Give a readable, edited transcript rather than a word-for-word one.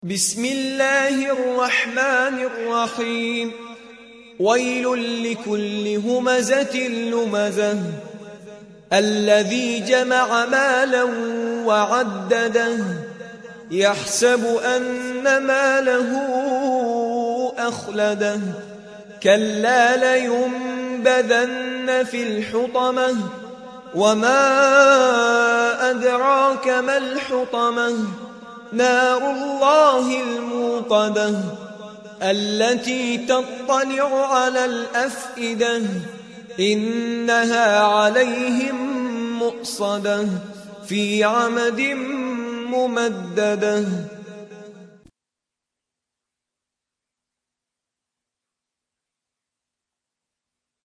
بسم الله الرحمن الرحيم. ويل لكل همزة لمزة الذي جمع مالا وعدده يحسب أن ماله أخلده كلا لينبذن في الحطمة وما أدراك ما الحطمة نار الله الموقدة التي تطلع على الأفئدة إنها عليهم مؤصدة في عمد ممددة.